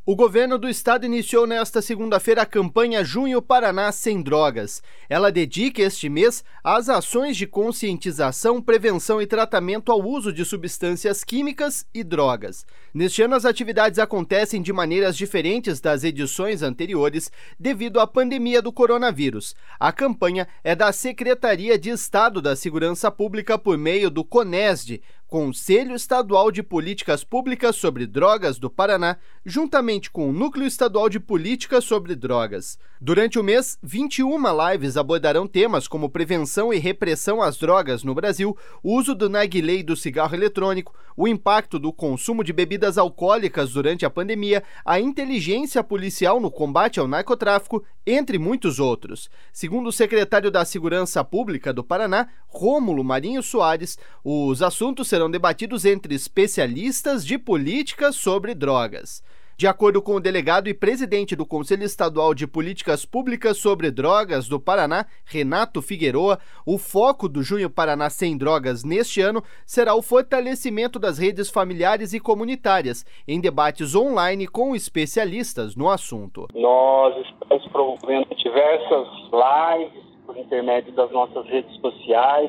O governo do estado iniciou nesta segunda-feira a campanha Junho Paraná Sem Drogas. Ela dedica este mês às ações de conscientização, prevenção e tratamento ao uso de substâncias químicas e drogas. Neste ano, as atividades acontecem de maneiras diferentes das edições anteriores devido à pandemia do coronavírus. A campanha é da Secretaria de Estado da Segurança Pública por meio do CONESD, Conselho Estadual de Políticas Públicas sobre Drogas do Paraná, juntamente com o Núcleo Estadual de Políticas sobre Drogas. Durante o mês, 21 lives abordarão temas como prevenção e repressão às drogas no Brasil, o uso do narguilé e do cigarro eletrônico, o impacto do consumo de bebidas alcoólicas durante a pandemia, a inteligência policial no combate ao narcotráfico, entre muitos outros. Segundo o secretário da Segurança Pública do Paraná, Rômulo Marinho Soares, os assuntos serão debatidos entre especialistas de políticas sobre drogas. De acordo com o delegado e presidente do Conselho Estadual de Políticas Públicas sobre Drogas do Paraná, Renato Figueroa, o foco do Junho Paraná Sem Drogas neste ano será o fortalecimento das redes familiares e comunitárias, em debates online com especialistas no assunto. Nós estamos promovendo diversas lives por intermédio das nossas redes sociais,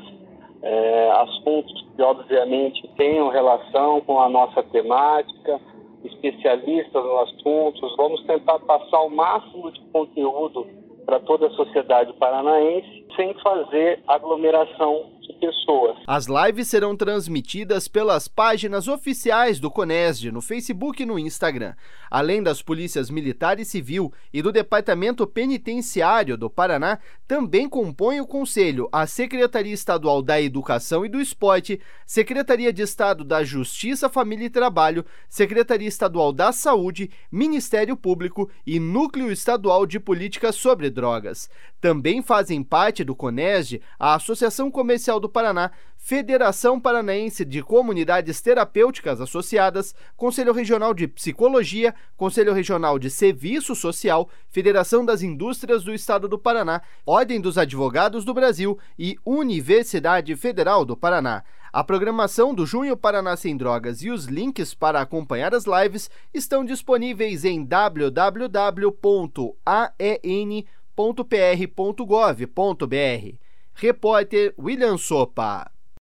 assuntos que obviamente tenham relação com a nossa temática, especialistas no assunto. Vamos tentar passar o máximo de conteúdo para toda a sociedade paranaense, sem fazer aglomeração de pessoas. As lives serão transmitidas pelas páginas oficiais do CONESD no Facebook e no Instagram. Além das polícias militar e civil e do Departamento Penitenciário do Paraná, também compõe o Conselho a Secretaria Estadual da Educação e do Esporte, Secretaria de Estado da Justiça, Família e Trabalho, Secretaria Estadual da Saúde, Ministério Público e Núcleo Estadual de Políticas sobre Drogas. Também fazem parte do CONESD a Associação Comercial do Paraná, Federação Paranaense de Comunidades Terapêuticas Associadas, Conselho Regional de Psicologia, Conselho Regional de Serviço Social, Federação das Indústrias do Estado do Paraná, Ordem dos Advogados do Brasil e Universidade Federal do Paraná. A programação do Junho Paraná Sem Drogas e os links para acompanhar as lives estão disponíveis em www.aen.pr.gov.br. Repórter William Sopa.